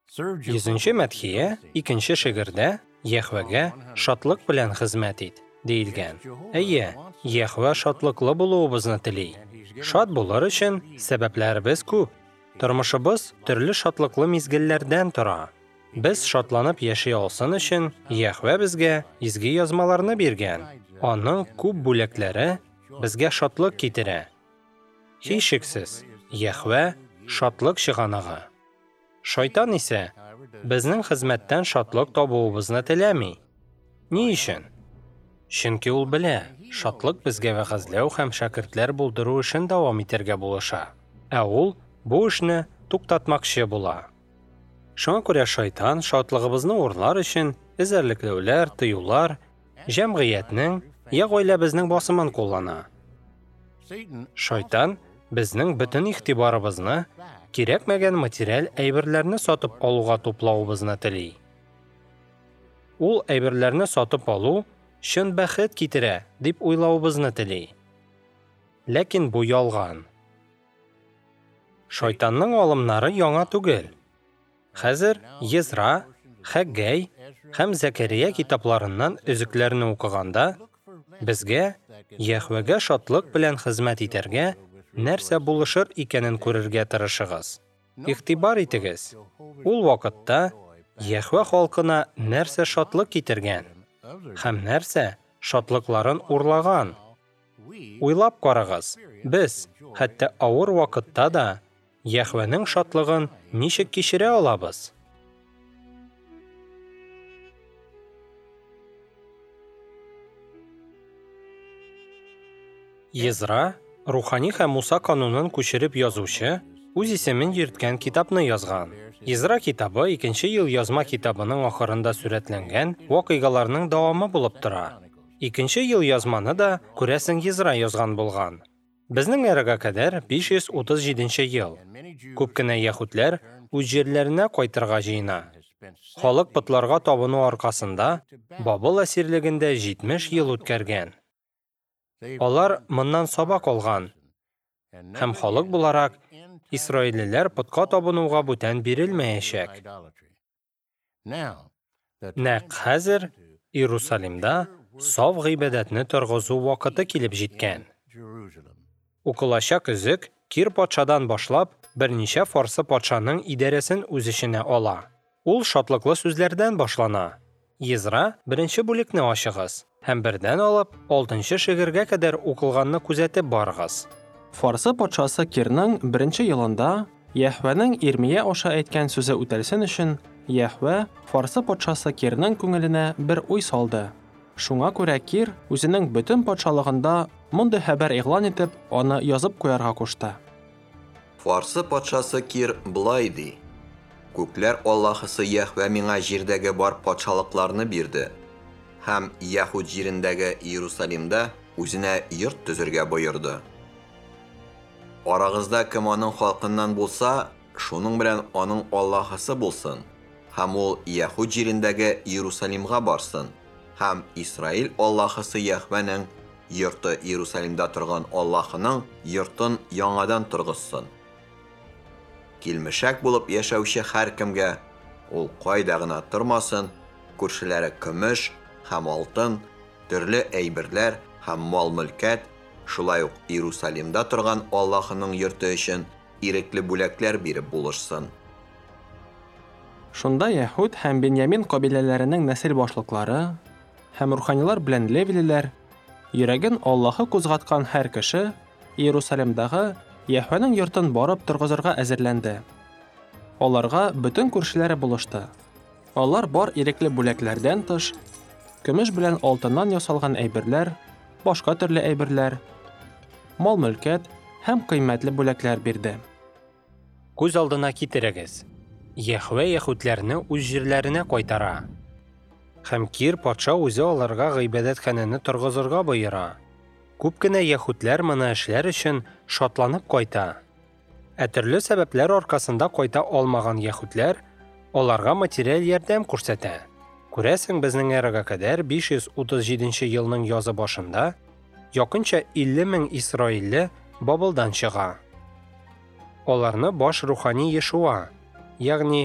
100-нче мәдхия 2-нче шигырьдә Яхвәгә шатлык белән хезмәт ит диелгән. Әйе, Яхвә шатлыклы булуыбызны тели. Шат булыр өчен сәбәпләребез күп. Тормышыбыз төрле шатлыклы мизгелләрдән тора. Без шатланып яши алсын өчен Яхвә безгә изге язмаларны биргән. Аның күп бүләкләре безгә шатлык китерә. Һичшиксез, Яхвә шатлык чыганагы. Шайтан исә безнең хезмәттән шатлык табуыбызны теләми. Ни өчен? Чөнки ул белә, шатлык безгә вәгазьләү һәм шәкертләр булдыру өчен дәвам итәргә булыша. Ә ул бу эшне туктатмакчы була. Шуңа күрә шайтан шатлыгыбызны урлар өчен эзәрлекләүләр, тыюлар, җәмгыятьнең, я гаиләбезнең басымын куллана. Шайтан безнең бөтен игътибарыбызны кирәкмәгән материаль әйберләрне сатып алуга туплауыбызны тели. Ул әйберләрне сатып алу чын бәхет китерә дип уйлавыбызны тели. Ләкин бу ялган. Шайтанның алымнары яңа түгел. Хәзер Езра, Хәггәй һәм Зәкәрия китапларыннан өзекләрне укыганда, безгә Яхвәгә шатлык белән хезмәт итәргә нәрсә булышыр икәнен күрергә тырышыгыз. Игътибар итегез. Ул вакытта Яхвә халкына нәрсә шатлык китергән һәм нәрсә шатлыкларын урлаган. Уйлап карагыз. Без хәтта авыр вакытта да Яхвәнең шатлыгын ничек кичерә алабыз? Езра Рухани һәм Муса канунын күчереп язучы үз исемен йөрткән китапны язган. Езра китабы 2-нче ел язма китабының ахырында сурәтләнгән вакыйгаларның дәвамы булып тора. 2-нче ел язманы да күрәсең Езра язган булган. Безнең эрәгә кадәр 537-нче ел. Күп кенә яһүдләр үз җирләренә кайтырга җыена. Халык пытларга табыну аркасында Бабыл әсирлегендә 70 ел үткәргән. Алар моннан сабак алган. Һәм халык буларак Исраиллеләр пытка табынуга бүтән бирелмәячәк. Нәкъ хәзер Иерусалимда саф гыйбадәтне торгызу вакыты килеп җиткән. Укылачак өзек Кир патшадан башлап берничә фарсы патшаның идарәсен үз эченә ала. Ул шатлыклы сүзләрдән башлана. Езра 1-нче бүлекне ачыгыз һәм бердән алып 6-нчы шигырьгә кадәр укылганны күзәтеп барыгыз. Фарсы патшасы Кирның 1-нче елында Яхвәнең Ирмия аша әйткән сүзе үтәлсен өчен Яхвә Фарсы патшасы Кирның күңеленә бер уй салды. Шуңа күрә Кир үзенең бөтен патшалыгында мондый хәбәр игълан итеп, аны язып куярга кушты. Фарсы патшасы Кир булай ди: Күкләр Аллаһысы Яхвә миңа җирдәге бар патшалыкларны бирде һәм Яһуд җирендәге Иерусалимда үзенә йорт төзергә боерды. Арагызда кем аның халкыннан булса, шуның белән аның Аллаһысы булсын, һәм ул Яһуд җирендәге Иерусалимга барсын, һәм Исраил Аллаһысы Яхвәнең йорты Иерусалимда торган Аллаһының йортын яңадан торгызсын. Килмешәк булып яшәүче һәркемгә ул кайда гына тормасын, күршеләре көмеш һәм алтын, төрле әйберләр һәм мал-мөлкәт, шулай ук Иерусалимда торган Аллаһының йорты өчен ирекле бүләкләр биреп булышсын. Шунда Яһуд һәм Беньямин кабиләләренең нәсел башлыклары һәм руханилар белән левилеләр, йөрәген Аллаһы кузгаткан һәр кеше Иерусалимдагы Яһвәнең йортын барып торгызырга әзерләнде. Аларга бөтен күршеләре булышты. Алар бар ирекле бүләкләрдән тыш, көмеш белән алтыннан ясалган әйберләр, башка төрле әйберләр, мал-мөлкәт һәм кыйммәтле бүләкләр бирде. Күз алдына китерегез. Яхвә яһүдләрне үз җирләренә кайтара. Һәм Кир патша үзе аларга гыйбадәтханәне торгызырга боера. Күп кенә яһүдләр моны эшләр өчен шатланып кайта. Ә төрле сәбәпләр аркасында кайта алмаган яһүдләр аларга материаль ярдәм күрсәтә. Күрәсең, безнең эрәгә кадәр 537 елның язы башында якынча 50 мең Исраилле Бабылдан чыга. Аларны баш рухани Йешуа, ягъни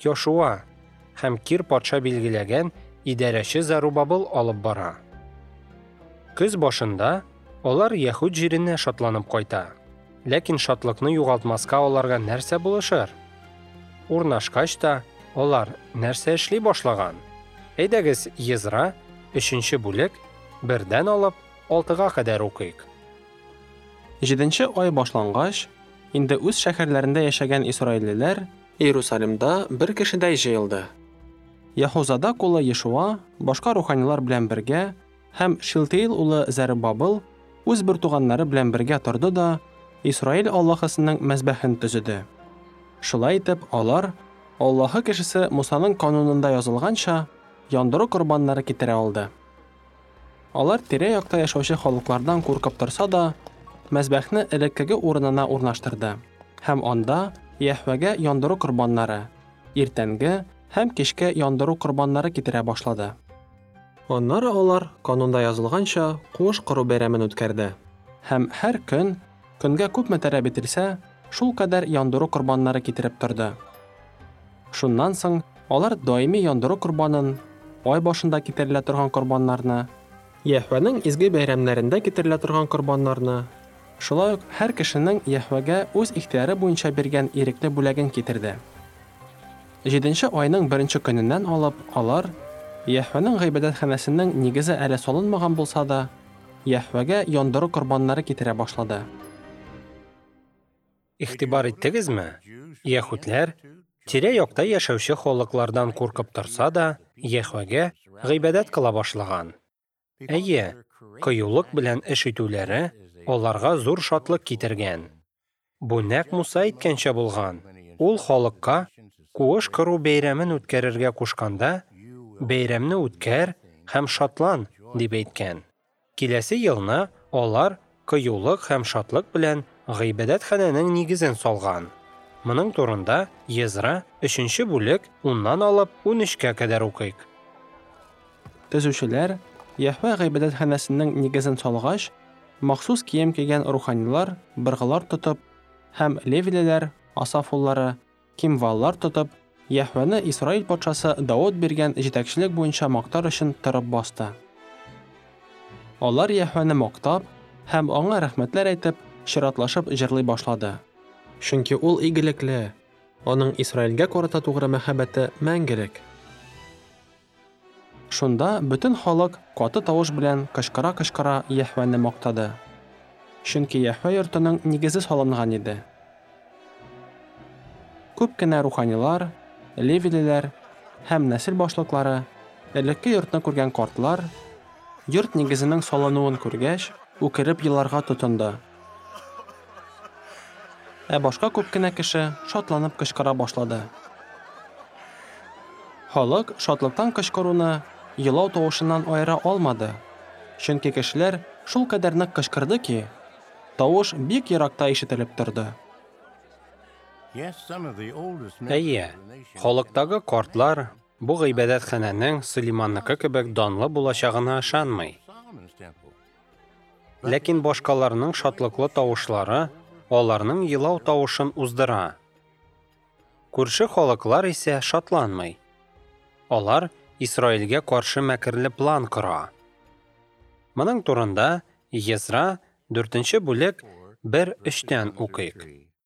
Йошуа һәм Кир патша билгеләгән идарәче Зарубабел алып бара. Көз башында алар Яһүд җиренә шатланып кайта. Ләкин шатлыкны югалтмаска аларга нәрсә булышыр? Урнашкач та алар нәрсә эшли башлаган? Әйдәгез Езра 3-нче бүлек 1-дән алып 6-га кадәр укыйк. 7-нче ай башлангач, инде үз шәһәрләрендә яшәгән исраиллеләр Иерусалимда бер кешедәй җыелды. Яһузада кулы Йешуа башка руханилар белән бергә һәм Шилтеил улы Зарубабел үз бертуганнары белән бергә торды да Исраил Аллаһысының мәзбәхен төзеде. Шулай итеп, алар Аллаһы кешесе Мусаның канунында язылганча яндыру корбаннары китерә алды. Алар тирә-якта яшәүче халыклардан куркып торса да, мәзбәхне элеккеге урынына урнаштырды һәм анда Яһвәгә яндыру корбаннары, иртәнге һәм кичкә яндыру корбаннары китерә башлады. Аннары алар канунда язылганча куыш кору бәйрәмен үткәрде һәм һәр көн көнгә күпме таләп ителсә, шул кадәр яндыру корбаннары китереп торды. Шуннан соң алар даими яндыру корбанын, ай башында китерелә торган корбаннарны, Яһвәнең изге бәйрәмнәрендә китерелә торган корбаннарны, шулай ук һәр кешенең Яһвәгә үз ихтияры буенча биргән ирекле бүләген китерде. 7-нче айның 1-нче көненнән алып алар Яһвәнең гыйбадәтханәсенең нигезе әле салынмаган булса да, Яһвәгә яндыру корбаннары китерә башлады. Ихтибар иттегезме? Яһүдләр тирә-якта яшәүче халыклардан куркып торса да, Яһвәгә гыйбадәт кыла башлаган. Әйе, кыюлык белән эш итүләре аларга зур шатлык китергән. Бу нәкъ Муса әйткәнчә булган. Ул халыкка куыш кыру бәйрәмен үткәрергә кушканда, бәйрәмне үткәр һәм шатлан дип әйткән. Киләсе елны алар кыюлык һәм шатлык белән гыйбадәтханәнең нигезен салган. Моның турында Езра 3-нче бүлек 10-нан алып 13-кә кадәр укыйк. Төзүчеләр Яһвә гыйбадәтханәсенең нигезен салгач, махсус кием кигән руханилар быргылар тотып һәм левилеләр, Асаф уллары, кимваллар тотып, Яһвәне Исраил патшасы Дауд биргән җитәкчелек буенча мактар өчен торып басты. Алар Яһвәне мактап һәм аңа рәхмәтләр әйтеп, чиратлашып җырлый башлады. Чөнки ул игелекле, аның Исраилгә карата тугры мәхәббәте мәңгелек. Шунда бөтен халык каты тавыш белән кычкыра-кычкыра Яһвәне мактады. Чөнки Яһвә йортының нигезе салынган иде. Күп кенә руханилар, левилеләр һәм нәсел башлыклары, элекке йортны күргән картлар, йорт нигезенең салынуын күргәч, үкереп еларга тотынды. Башка күп кенә кеше шатланып кычкыра башлады. Халык шатлыктан кычкыруны елау тавышыннан аера алмады. Чөнки кешеләр шул кадәр нык кычкырды ки, тавыш бик еракта ишетелеп торды. Әйе, халыктагы картлар бу гыйбадәтханәнең Сөлейманныкы кебек данлы булачагына ышанмый. Ләкин башкаларның шатлыклы тавышлары аларның елау тавышын уздыра. Күрше халыклар исә шатланмый. Алар Исраилгә каршы мәкерле план кыра. Моның турында Езра 4-нче бүлек 1-3-тән укыйк.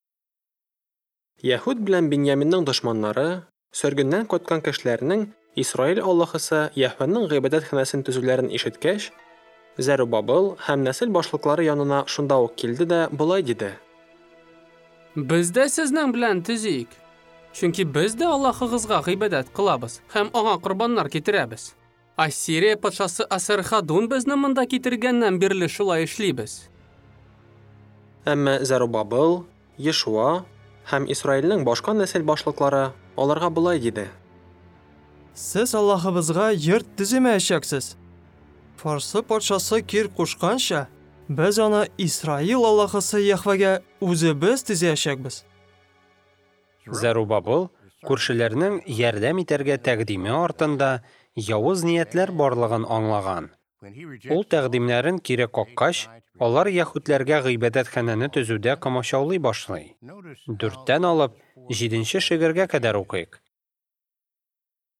Яһүд белән Беньяминның дошманнары, сөргеннән кайткан кешеләрнең Исраил Аллаһысы Яһвәнең гыйбадәтханәсен төзүләрен ишеткәч, Зарубабел һәм нәсел башлыклары янына шунда ук килде дә булай диде: Без дә сезнең белән төзик. Чөнки без дә Аллаһыгызга гыйбадәт кылабыз һәм аңа корбаннар китерәбез. Ассирия патшасы Асархадун безне монда китергәннән бирле шулай эшлибез. Әмма Зарубабел, Йешуа һәм Исраилнең башка нәсел башлыклары аларга булай диде: Сез Аллаһыбызга йорт төземәячәксез. Фарсы патшасы Кир кушканча, без аны Исраил Аллаһысы Яһвәгә үзебез төзәячәкбез. Зарубабел күршеләрнең ярдәм итәргә тәкъдиме артында явыз ниятләр барлыгын аңлаган. Ул тәкъдимнәрен кире каккач, алар яһүдләргә гыйбадәтханәне төзүдә комачаулый башлый. 4-тән алып 7-нче шигырьгә кадәр укыйк.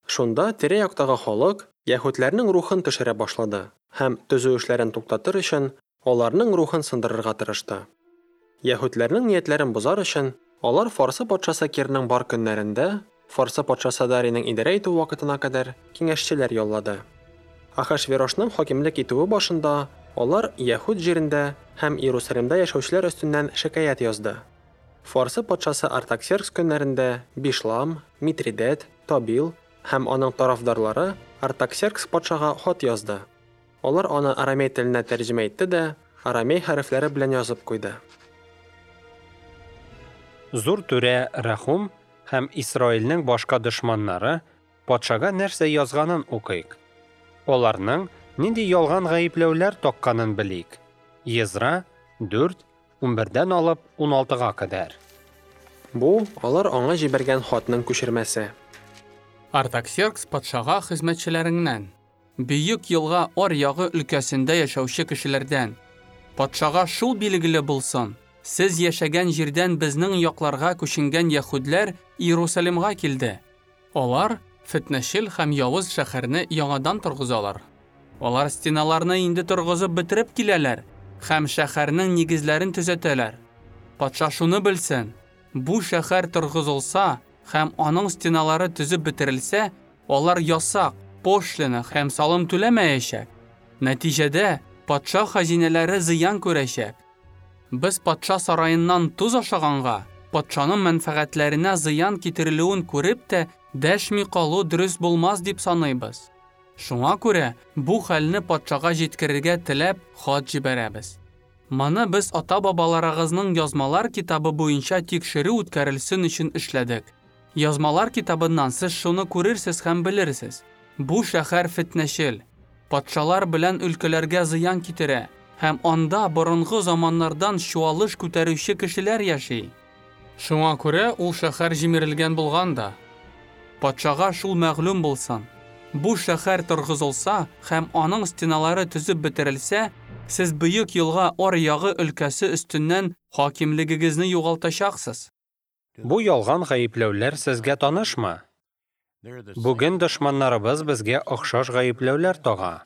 Шунда тирә-яктагы халык яһүдләрнең рухын төшерә башлады һәм төзү эшләрен туктатыр өчен аларның рухын сындырырга тырышты. Яһүдләрнең ниятләрен бозар өчен алар Фарсы патшасы Кирның бар көннәрендә Фарсы патшасы Дарийның идарә итү вакытына кадәр киңәшчеләр юллады. Ахашверошның хакимлек итүе башында алар Яһүд җирендә һәм Иерусалимда яшәүчеләр өстеннән шикаят язды. Фарсы патшасы Артаксеркс көннәрендә Бишлам, Митридат, Табил һәм аның тарафдарлары Артаксеркс патшага хат язды. Алар аны арамей теленә тәрҗемә итте дә арамей хәрефләре белән язып куйды. Зур түрә Рахум һәм Исраилнең башка дошманнары патшага нәрсә язганын укыйк. Аларның нинди ялган гаепләүләр такканын белик. Езра 4:11-дән алып 16-га кадәр. Бу алар аңа җибәргән хатның күчермәсе. Артаксеркс патшага хезмәтчеләреннән, Бөек елга аръягы өлкәсендә яшәүче кешеләрдән, патшага шул билгеле булсын, сез яшәгән җирдән безнең якларга күченгән яһүдләр Иерусалимга килде. Алар фитнәчел һәм явыз шәһәрне яңадан торгызалар. Алар стеналарны инде торгызып бетереп киләләр һәм шәһәрнең нигезләрен төзәтәләр. Патша шуны белсен, бу шәһәр торгызылса һәм аның стеналары төзеп бетерелсә, алар ясак, пошлина һәм салым түләмәячәк. Нәтиҗәдә патша хәзинәләре зыян күрәчәк. Без патша сараеннан туз ашаганга, патшаның мәнфәгатьләренә зыян китерелүен күреп тә дәшми калу дөрес булмас дип саныйбыз. Шуңа күрә бу хәлне патшага җиткерергә теләп хат җибәрәбез. Моны без ата-бабаларыгызның язмалар китабы буенча тикшерү үткәрелсен өчен эшләдек. Язмалар китабыннан сез шуны күрерсез һәм белерсез. Бу шәһәр фитнәчел, патшалар белән өлкәләргә зыян китерә һәм анда борынгы заманнардан чуалыш күтәрүче кешеләр яши. Шуңа күрә ул шәһәр җимерелгән булганда, патшага шул мәгълүм булсын. Бу шәһәр торгызылса һәм аның стеналары төзеп бетерелсә, сез Бөек елга аръягы өлкәсе өстеннән хакимлегегезне югалтачаксыз. Бу ялган гаепләүләр сезгә танышмы? Бүген дошманнарыбыз безгә охшаш гаепләүләр тага.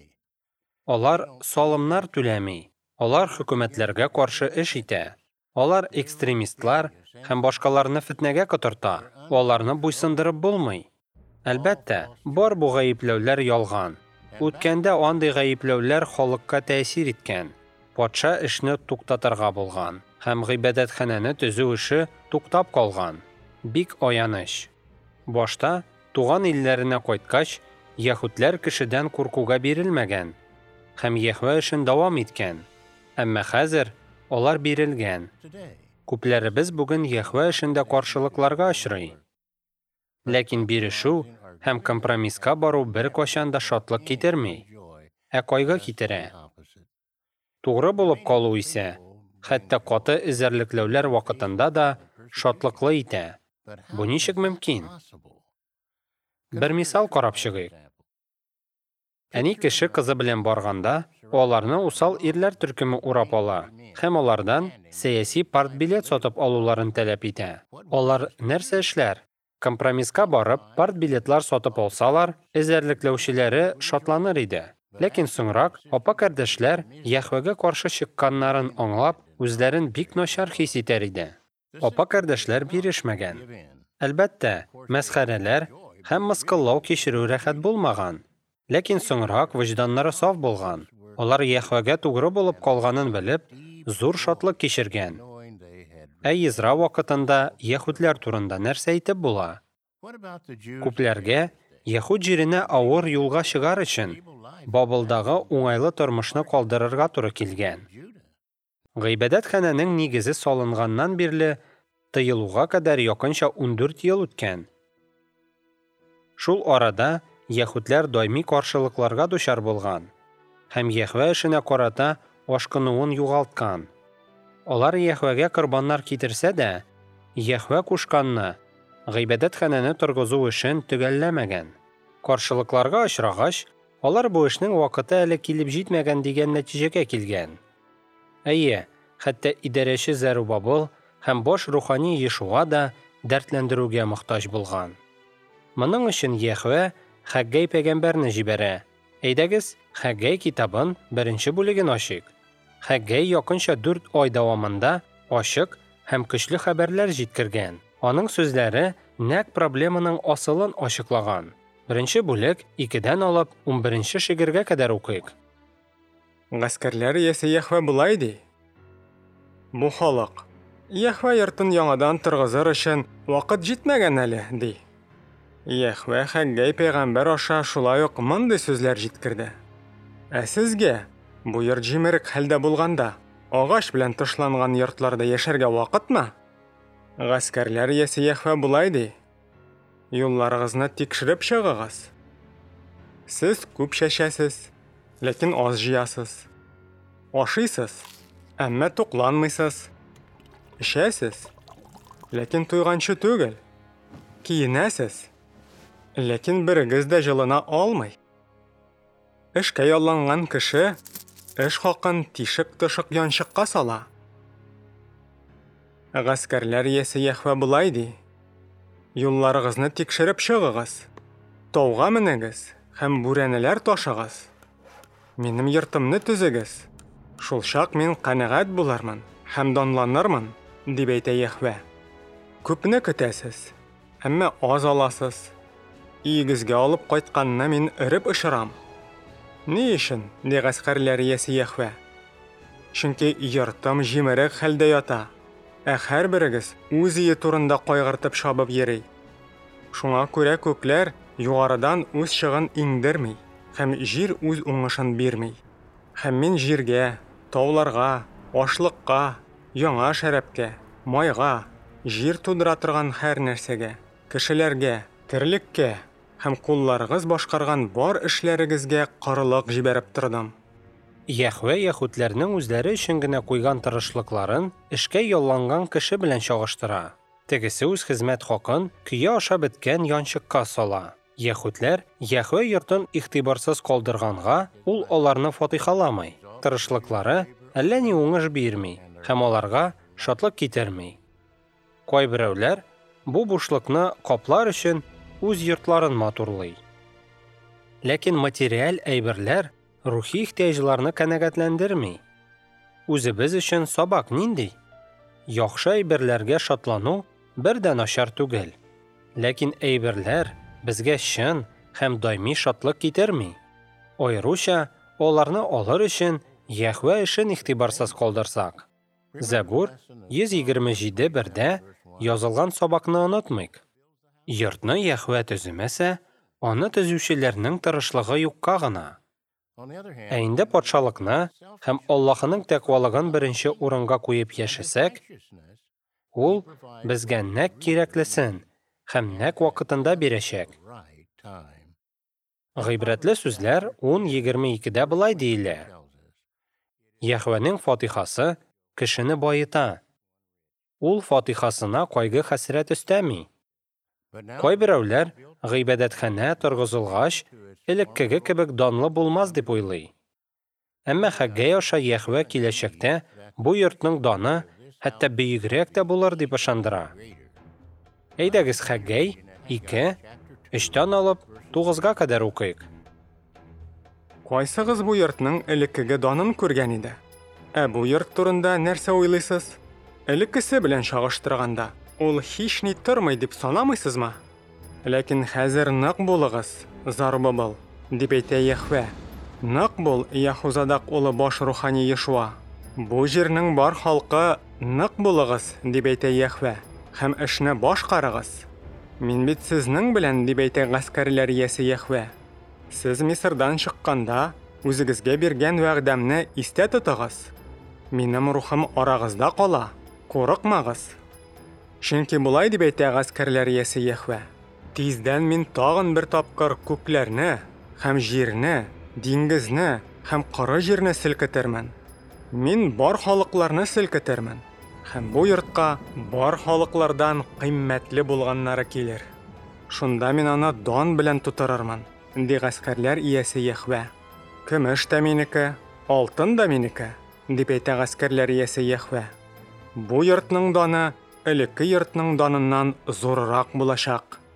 Алар салымнар түләми. Алар хөкүмәтләргә каршы эш итә. Алар экстремистлар һәм башкаларны фитнәгә котырта. Аларны буйсындырып булмый. Әлбәттә, бар бу гаепләүләр ялган. Үткәндә андый гаепләүләр халыкка тәэсир иткән. Патша эшне туктатырга булган һәм гыйбадәтханәне төзү эше туктап калган. Бик аяныч. Башта туган илләренә кайткач, яһүдләр кешедән куркуга бирелмәгән һәм Яһвә эшен дәвам иткән. Әмма хәзер алар бирелгән. Күпләребез бүген Яһвә эшендә каршылыкларга очрый. Ләкин бирешү һәм компромисска бару бер кайчан да шатлык китерми, ә кайгы китерә. Тугры булып калу исә, хәтта каты эзәрлекләүләр вакытында да шатлыклы итә. Бу ничек мөмкин? Бер мисал карап чыгыйк. Әни кеше кызы белән барганда, аларны усал ирләр төркеме урап ала һәм алардан сәяси партбилет сатып алуларын таләп итә. Алар нәрсә эшләр? Компромисска барып, партбилетлар сатып алсалар, эзәрлекләүчеләре шатланыр иде. Ләкин соңрак апа-кардәшләр Яһвәгә каршы чыкканнарын аңлап, үзләрен бик начар хис итәр иде. Апа-кардәшләр бирешмәгән. Әлбәттә, мәсхәрәләр һәм мыскыллау кичерү рәхәт булмаган. Ләкин соңрак вөҗданнары саф булган. Алар Яһвәгә тугры булып калганын белеп, зур шатлык кичергән. Ә Езра вакытында яһүдләр турында нәрсә әйтеп була? Күпләргә Яһүд җиренә авыр юлга чыгар өчен Бабылдагы уңайлы тормышны калдырырга туры килгән. Гыйбадәтханәнең нигезе салынганнан бирле тыелуга кадәр якынча 14 ел үткән. Шул арада яһүдләр даими каршылыкларга дучар булган һәм Яһвә эшенә карата ашкынуын югалткан. Алар Яһвәгә корбаннар китерсә дә, Яһвә кушканны, гыйбадәтханәне торгызу эшен төгәлләмәгән. Каршылыкларга очрагач, алар бу эшнең вакыты әле килеп җитмәгән дигән нәтиҗәгә килгән. Әйе, хәтта идарәче Зәрубабел һәм баш рухани Ешуа да дәртләндерүгә мохтаҗ булган. Моның өчен Яхве Хаггей пәйгамбәрне җибәрә. Әйдәгез, Хаггей китабын 1-нче бүлеген ачыйк. Хаггей якынча 4 ай дәвамында ачык һәм көчле хәбәрләр җиткергән. Аның сүзләре нәкъ проблеманың асылын ачыклаган. 1-нче бүлек 2-дән алып 11-нче шигырьгә кадәр укыйк. Гаскәрләр иясе Яхве булай ди. Бу халык Яхве йортын яңадан торгызыр өчен вакыт җитмәгән әле, ди. Яхве Хаггей пәйгамбәр аша шулай ук мондый сүзләр җиткерде. Ә сезгә бу йорт җимерек хәлдә булганда, агач белән тышланган йортларда яшәргә вакытмы? Гаскәрләр иясе Яхве булай ди. Юлларыгызны тикшереп чыгыгыз. Сез күп чәчәсез, ләкин аз җыясыз. Ашыйсыз, әмма тукланмыйсыз. Эчәсез, ләкин туйганчы түгел. Киенәсез, ләкин берегез дә җылына алмый. Эшкә ялланган кеше эш хакын тишек-тышык янчыкка сала. Гаскәрләр иясе Яхве булай ди. Юлларыгызны тикшереп чыгыгыз. Тауга менегез һәм бүрәнәләр ташыгыз. Минем йортымны төзегез. Шул чак мин канәгать булармын һәм данланырмын, дип әйтә Яхве. Күпне көтәсез, әмма аз аласыз. Игезгә алып кайтканны мин өреп ышырам. Ни өчен, ди гаскәрләр иясе Яхве? Чөнки йортым җимерек хәлдә ята. Ә һәрберегез үз ие турында кайгыртып шабып йөри. Шуңа күрә күкләр югарыдан үз чыгын иңдерми, һәм җир үз уңышын бирми. Һәм мин җиргә, тауларга, ашлыкка, яңа шәрәпкә, майга, җир тудыра торган һәр нәрсәгә, кешеләргә, терлеккә һәм кулларыгыз башкарган бар эшләрегезгә корылык җибәреп тордым. Яхве яһүдләрнең үзләре өчен генә куйган тырышлыкларын эшкә ялланган кеше белән чагыштыра. Тегесе үз хезмәт хакын көйә аша беткән янчыкка сала. Яһүдләр Яхве йортын игътибарсыз калдырганга, ул аларны фатихаламый. Тырышлыклары әллә ни уңыш бирми һәм аларга шатлык китерми. Кайберәүләр бу бушлыкны каплар өчен үз йортларын матурлый. Ләкин материаль әйберләр рухи ихтияҗларны канәгатьләндерми. Үзебез өчен сабак нинди? Яхшы әйберләргә шатлану бер дә начар түгел. Ләкин әйберләр безгә чын һәм даими шатлык китерми. Айруча аларны алыр өчен Яхве эшен игътибарсыз калдырсак. Забур 127:1-дә язылган сабакны онытмыйк. Йортны Яхве төземәсә, аны төзүчеләрнең тырышлыгы юкка гына. Ә инде патшалыкны һәм Аллаһының тәкъвалыгын беренче урынга куеп яшәсәк, ул безгә нәкъ кирәклесен һәм нәкъ вакытында бирәчәк. Гыйбрәтле сүзләр 10:22-дә булай диелә. Яхвәнең фатихасы кешене байыта. Ул фатихасына кайгы-хәсрәт өстәми. Кайберәүләр гыйбадәтханә торгызылгач, элеккеге кебек данлы булмас дип уйлый. Әмма Хаггей аша Яхве киләчәктә бу йортның даны хәтта бөегрәк тә булыр дип ышандыра. Әйдәгез Хаггей 2:3-тән алып 9-га кадәр укыйк. Кайсыгыз бу йортның элеккеге данын күргән иде? Ә бу йорт турында нәрсә уйлыйсыз? Элеккесе белән чагыштырганда, ул һич ни тормый дип санамыйсызмы? Ләкин хәзер нык булыгыз, Зарубабел, дип әйтә Яхве. Нык бул, Яхузадак улы баш рухани Йешуа. Бу җирнең бар халкы, нык булыгыз, дип әйтә Яхве. Һәм эшне башкарыгыз. Мин бит сезнең белән, дип әйтә гаскәрләр иясе Яхве. Сез Мисырдан чыкканда, үзегезгә биргән вәгъдәмне истә тотыгыз. Минем рухым арагызда кала, курыкмагыз. Чөнки булай дип әйтә гаскәрләр иясе Яхве. Тиздән мин тагын бер тапкыр күкләрне, һәм җирне, диңгезне, һәм коры җирне селкетермен. Мин бар халыкларны селкетермен. Һәм бу йортка бар халыклардан кыйммәтле булганнары килер. Шунда мин аны дан белән тутырырмын, ди гаскәрләр иясе Яхве. Көмеш тә минеке, алтын да минеке, дип әйтә гаскәрләр иясе Яхве. Бу йортның даны элекке йортның даныннан зуррак булачак.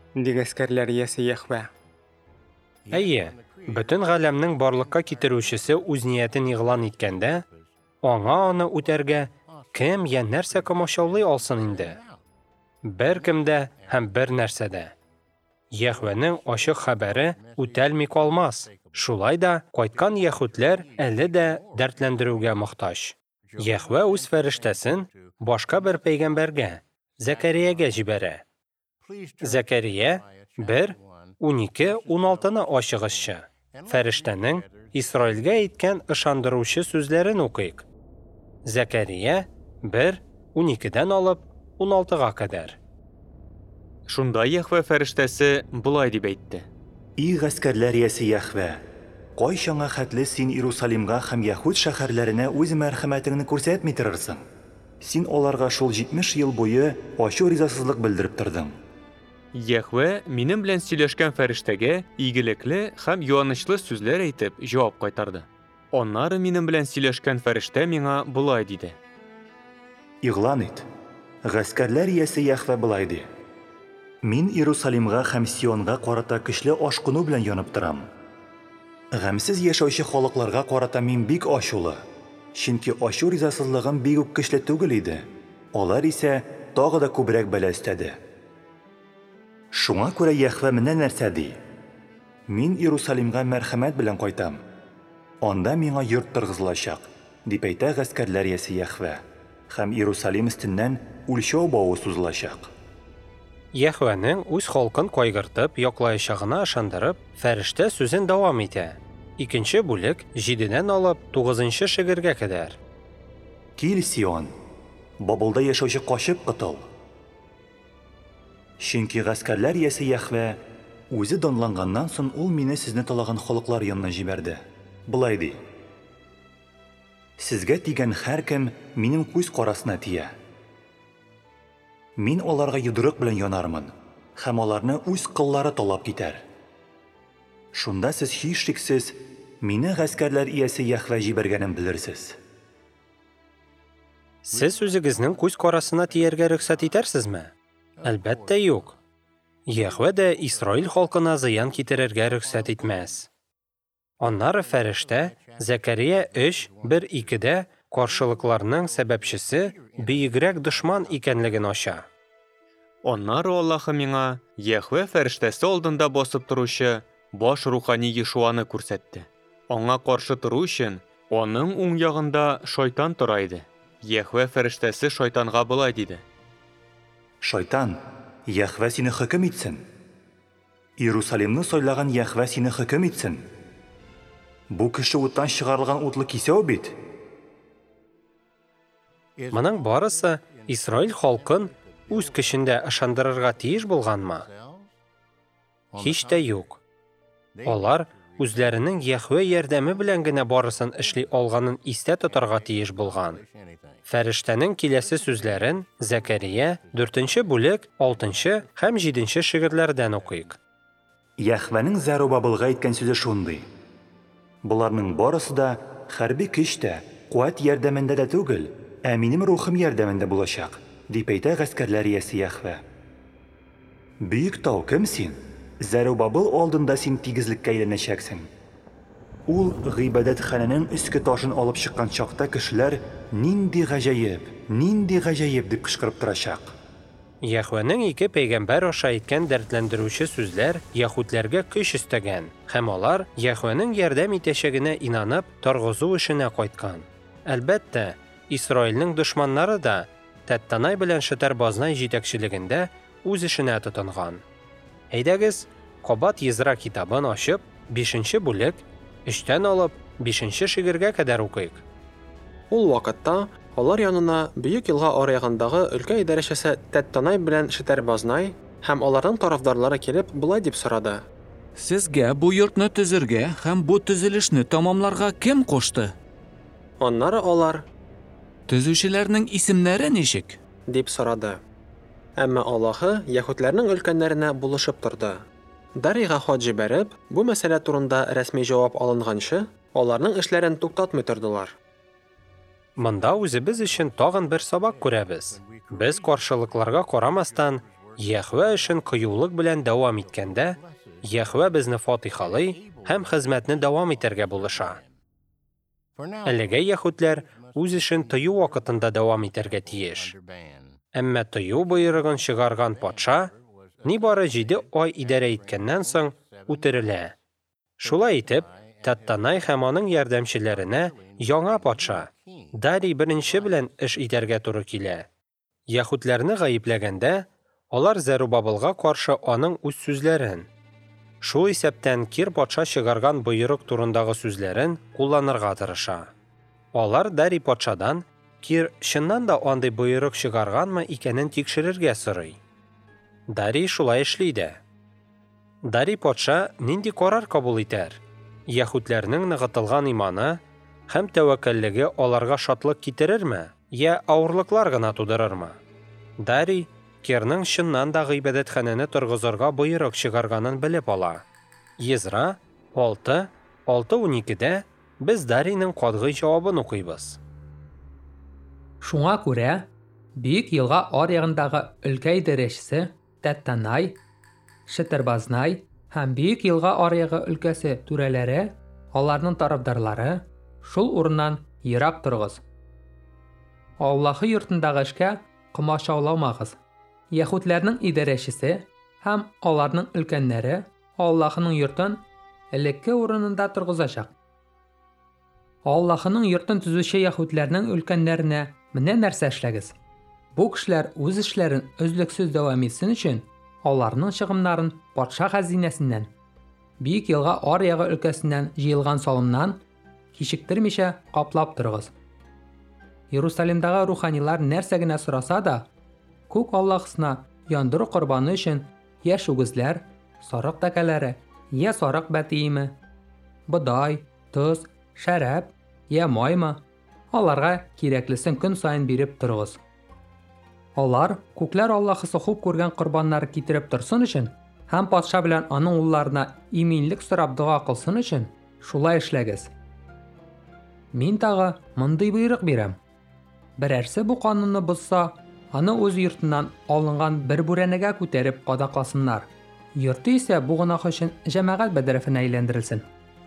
ди гаскәрләр иясе Яхвә. Әйе, бөтен галәмнең барлыкка китерүчесе үз ниятен игълан иткәндә, аңа аны үтәргә кем я нәрсә комачаулый алсын инде? Беркем дә һәм бер нәрсә дә. Яхвәнең ачык хәбәре үтәлми калмас. Шулай да кайткан яһүдләр әле дә дәртләндерүгә мохтаҗ. Яхвә үз фәрештәсен башка бер пәйгамбәргә, Зәкәриягә җибәрә. Зәкәрия 1:12-16-ны ачыгызчы. Фәрештәнең Исраилгә әйткән ышандыручы сүзләрен укыйк. Зәкәрия 1:12-дән алып 16-га кадәр. Шунда Яхвә фәрештәсе булай дип әйтте. И гаскәрләр иясе Яхвә, кайчанга хәтле син Иерусалимга һәм Яһүд шәһәрләренә үз мәрхәмәтеңне күрсәтми торырсың? Син аларга шул 70 ел буе ачу ризасызлык белдереп тордың. Яхвә минем белән сөйләшкән фәрештәгә игелекле һәм юанычлы сүзләр әйтеп җавап кайтарды. Аннары минем белән сөйләшкән фәрештә миңа булай диде. Игълан ит. Гаскәрләр иясе Яхвә булай ди. Мин Иерусалимга һәм Сионга карата көчле ашкыну белән янып торам. Гамсыз яшәүче халыкларга карата мин бик ачулы. Чөнки ачу ризасызлыгым бик үк көчле түгел иде. Алар исә тагы да күбрәк бәла өстәде. Шуңа күрә Яхвә менә нәрсә ди. Мин Иерусалимга мәрхәмәт белән кайтам. Анда миңа йорт торгызылачак, дип әйтә гаскәрләр иясе Яхвә. Һәм Иерусалим өстеннән үлчәү бавы сузылачак. Яхвәнең үз халкын кайгыртып, яклаячагына ышандырып, фәрештә сүзен дәвам итә. Икенче бүлек 7-дән алып 9-нчы шигырьгә кадәр. Кил, Сион, Бабылда яшәүче качып кытыл. Чөнки гаскәрләр иясе Яхвә үзе данланганнан соң ул мине сезне талаган халыклар янына җибәрде. Булай ди. Сезгә тигән һәркем минем күз карасына тия. Мин аларга йодрык белән янармын, һәм аларны үз кыллары талап китәр. Шунда сез һичшиксез мине гаскәрләр иясе Яхвә җибәргәнен белерсез. Сез үзегезнең күз карасына тияргә рөхсәт итәрсезме? Әлбәттә юк. Яхвә дә Исраил халкына зыян китерергә рөхсәт итмәс. Аннары фәрештә Зәкәрия 3:1-2-дә каршылыкларның сәбәпчесе бигрәк дошман икәнлеген ача. Аннары Аллаһы миңа Яхвә фәрештәсе алдында басып торучы баш рухани Йешуаны күрсәтте. Аңа каршы тору өчен аның уң ягында шайтан тора иде. Яхвә фәрештәсе шайтанга булай диде. Шайтан, Яхвә сине хөкем итсен. Иерусалимны сайлаган Яхвә сине хөкем итсен. Бу кеше уттан чыгарылган утлы кисәү бит. Моның барысы Исраил халкын үз көчендә ышандырырга тиеш булганмы? Һич тә юк. Алар үзләренең Яхвә ярдәме белән генә барысын эшли алганын истә тотарга тиеш булган. Фәрештәнең киләсе сүзләрен Зәкәрия 4-нче бүлек 6-нчы һәм 7-нче шигырьләрдән укыйк. Яхвәнең Зәрубабелга әйткән сүзе шундый. Буларның барысы да хәрби көчтә, куәт ярдәмендә дә түгел, ә минем рухым ярдәмендә булачак, дип әйтә гаскәрләр иясе Яхвә. Бөек тау кем син? Зәрубабел алдында син тигезлеккә әйләнәчәксең. Ул гыйбадәтханәнең өске ташын алып чыккан чакта кешеләр нинди гаҗәеп дип кычкырып торачак. Яхвәнең ике пәйгамбәр аша әйткән дәртләндерүче сүзләр яһүдләргә көч өстәгән, һәм алар Яхвәнең ярдәм итәчәгенә инанып, торгызу эшенә кайткан. Әлбәттә, Исраилнең дошманнары да Тәттанай белән Шетәрбазнай җитәкчелегендә үз эшенә тотынган. Әйдәгез, Кабат Езра китабын ачып, 5-нче бүлек 3-тән алып 5-нче шигырьгә кадәр укыйк. Ул вакытта алар янына Бөек елга аръягындагы өлкә идарәчесе Тәттанай белән Шетәрбазнай һәм аларның тарафдарлары килеп булай дип сорады. Сезгә бу йортны төзергә һәм бу төзелешне тамамларга кем кушты? Аннары алар Төзүчеләрнең исемнәре ничек? дип сорады. Әмма Аллаһы яһүдләрнең өлкәннәренә булышып торды. Дарига хат җибәреп, бу мәсьәлә турында рәсми җавап алынганчы, аларның эшләрен туктатмый тордылар. Монда үзебез өчен тагын бер сабак күрәбез. Без каршылыкларга карамастан Яхвә эшен кыюлык белән дәвам иткәндә, Яхвә безне фатихалый һәм хезмәтне дәвам итәргә булыша. Әлегә яһүдләр үз эшен тыю вакытында дәвам итәргә тиеш. Әмма тыю боерыгын чыгарган патша нибары 7 ай идарә иткәннән соң үтерелә. Шулай итеп, Таттанай һәм аның ярдәмчеләренә яңа патша Дарий беренче белән эш итәргә туры килә. Яһүдләрне гаепләгәндә, алар Зәрубабелга каршы аның үз сүзләрен, шул исәптән Кир патша чыгарган боерык турындагы сүзләрен кулланырга тырыша. Алар Дарий патшадан Кир чыннан да андый боерык чыгарганмы икәнен тикшерергә сорый. Дарий шулай эшли дә. Дарий патша нинди карар кабул итәр? Яһүдләрнең ныгытылган иманы һәм тәвәккәллеге аларга шатлык китерерме, я авырлыклар гына тудырырмы? Дарий Кирның чыннан да гыйбадәтханәне торгызырга боерык чыгарганын белеп ала. Езра 6:12-дә без Дарийның катгый җавабын укыйбыз. Шуңа күрә, Бөек елга аръягындагы өлкә идарәчесе Таттанай, Шетәрбазнай һәм Бөек елга аръягы өлкәсе түрәләре, аларның тарафдарлары, шул урыннан ерак торыгыз. Аллаһы йортындагы эшкә комачауламагыз. Яһүдләрнең идарәчесе һәм аларның өлкәннәре Аллаһының йортын элекке урынында торгызачак. Аллаһының йортын төзүче яһүдләрнең өлкәннәренә менә нәрсә эшләгез. Бу кешеләр үз эшләрен өзлексез дәвам итсен өчен аларның чыгымнарын патша хәзинәсеннән, Бөек елга аръягы өлкәсеннән җыелган салымнан кичектермичә каплап торыгыз. Иерусалимдагы руханилар нәрсә генә сораса да, күк Аллаһысына яндыру корбаны өчен яшь үгезләр, сарык тәкәләре, я сарык бәтиеме, бодай, тоз, шәраб, я маймы, аларга кирәклесен көн сайын биреп торыгыз. Алар күкләр Аллаһысы хуп күргән корбаннар китереп торсын өчен һәм патша белән аның улларына иминлек сорап дуа кылсын өчен шулай эшләгез. Мин тагы мондый боерык бирәм. Берәрсе бу канунны бозса, аны үз йортыннан алынган бер бүрәнәгә күтәреп кадакласыннар. Йорты исә бу гынах өчен җәмәгать бәдрәфенә әйләндерелсен.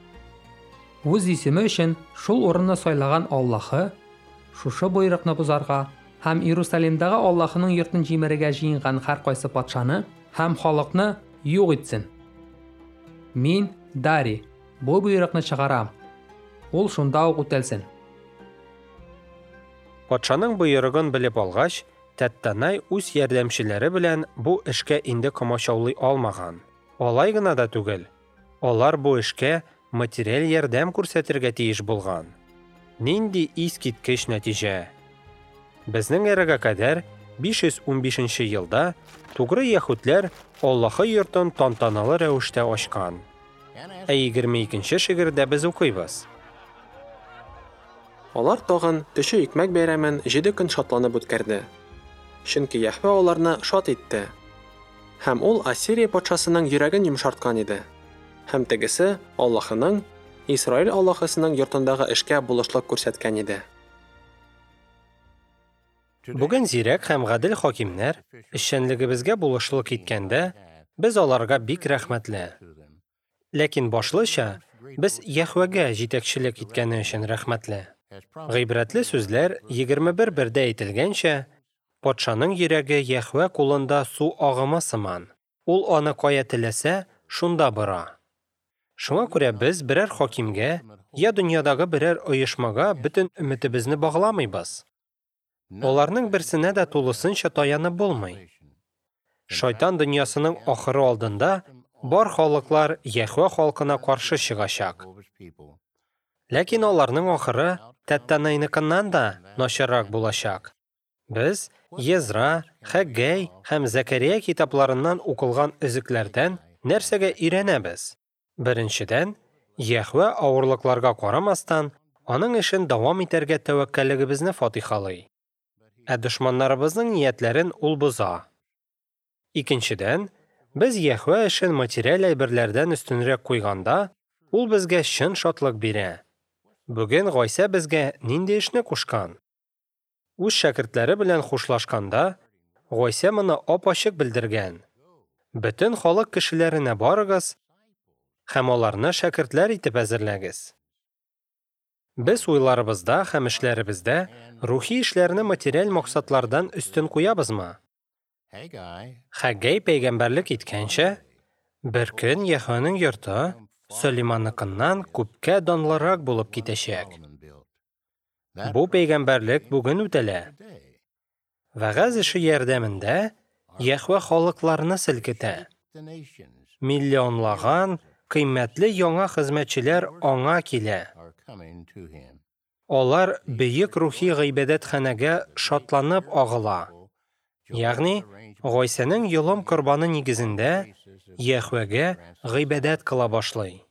Үз исеме өчен шул урынны сайлаган Аллаһы шушы боерыкны бозарга һәм Иерусалимдагы Аллаһының йортын җимерергә җыенган һәр кайсы патшаны һәм халыкны юк итсен. Мин, Дарий, бу боерыкны чыгарам. Ул шунда ук үтәлсен. Патшаның боерыгын белеп алгач, Таттанай үз ярдәмчеләре белән бу эшкә инде комачаулый алмаган. Алай гына да түгел. Алар бу эшкә материаль ярдәм күрсәтергә тиеш булган. Нинди искиткеч нәтиҗә. Безнең эрәгә кадәр 515 елда тугры яһүдләр Аллаһы йортын тантаналы рәвештә ачкан. 22-нче шигырьдә без укыйбыз. Алар тагын төшө икмәк бәйрәмен 7 көн шатланып үткәрде. Чөнки Яһвә аларны шат итте. Һәм ул Ассирия патшасының йөрәген йомшарткан иде. Һәм тегесе Аллаһының, Исраил Аллаһысының йортындагы эшкә булышлык күрсәткән иде. Бүген зирәк һәм гадел хакимнәр эшчәнлегебезгә булышлык иткәндә, без аларга бик рәхмәтле. Ләкин башлыча без Яһвәгә җитәкчелек иткәне өчен рәхмәтле. Гыйбрәтле сүзләр 21:1-дә әйтелгәнчә, патшаның йөрәге Яһвә кулында су агымы сыман. Ул аны кая теләсә, шунда бора. Шуңа күрә без берәр хакимгә, я дөньядагы берәр оешмага бөтен өметебезне багламыйбыз. Аларның берсенә дә тулысынча таянып булмый. Шайтан дөньясының ахыры алдында бар халыклар Яһвә халкына каршы чыгачак. Ләкин аларның ахыры Таттанайныкыннан да начаррак булачак. Без Езра, Хәггәй һәм Зәкәрия китапларыннан укылган өзекләрдән нәрсәгә өйрәнәбез? Беренчедән, Яһвә авырлыкларга карамастан, аның эшен дәвам итәргә тәвәккәллегебезне фатихалый. Ә дошманнарыбызның ниятләрен ул боза. Икенчедән, без Яһвә эшен материаль әйберләрдән өстенрәк куйганда, ул безгә чын шатлык бирә. Бүген Гайса безгә нинди эшне кушкан? Үз шәкертләре белән хушлашканда, Гойса моны ап-ачык белдергән. Бөтен халык кешеләренә барыгыз һәм аларны шәкертләр итеп әзерләгез. Без уйларыбызда һәм эшләребездә рухи эшләрне материаль максатлардан өстен куябызмы? Хәггәй пәйгамбәрлек иткәнчә, бер көн Яһвәнең йорты Сөлейманныкыннан күпкә данлырак булып китәчәк. Бу пәйгамбәрлек бүген үтәлә. Вәгазь эше ярдәмендә Яһвә халыкларны селкетә. Миллионлаган кыйммәтле яңа хезмәтчеләр аңа килә. Алар бөек рухи гыйбадәтханәгә шатланып агыла. Ягъни, Гойсаның йолым корбаны нигезендә Яһвәгә гыйбадәт кыла башлый.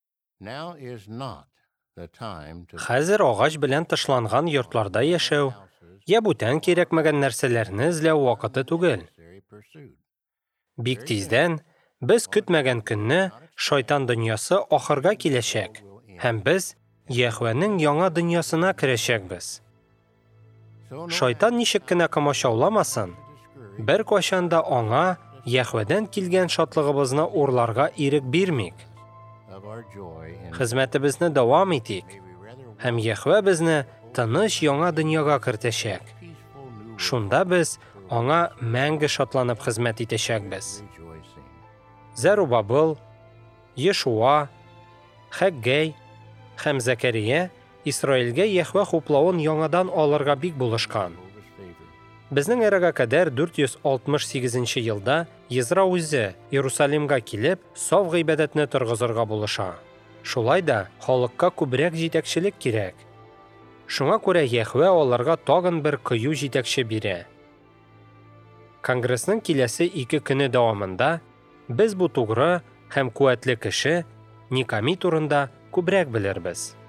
Хәзер агач белән тышланган йортларда яшәү, я бүтән кирәкмәгән нәрсәләрне эзләү вакыты түгел. Бик тиздән без көтмәгән көнне шайтан дөньясы ахырга киләчәк, һәм без Яһвәнең яңа дөньясына керәчәкбез. Шайтан ничек кенә комачауламасын, бер кайчан да аңа Яһвәдән килгән шатлыгыбызны урларга ирек бирмик. Хезмәтебезне дәвам итик, һәм Яһвә безне тыныч яңа дөньяга кертәчәк. Шунда без аңа мәңге шатланып хезмәт итәчәкбез. Зәрубабыл, Ешуа, Хәггәй һәм Зәкәрия Исраилгә Яһвә хуплавын яңадан алырга бик булышкан. Безнең эрәгә кадәр 468 елда Езра үзе Иерусалимга килеп, саф гыйбадәтне торгызырга булыша. Шулай да халыкка күбрәк җитәкчелек кирәк. Шуңа күрә Яһвә аларга тагын бер кыю җитәкче бирә. Конгрессның киләсе 2 көне дәвамында без бу тугры һәм куәтле кеше Никами турында күбрәк белербез.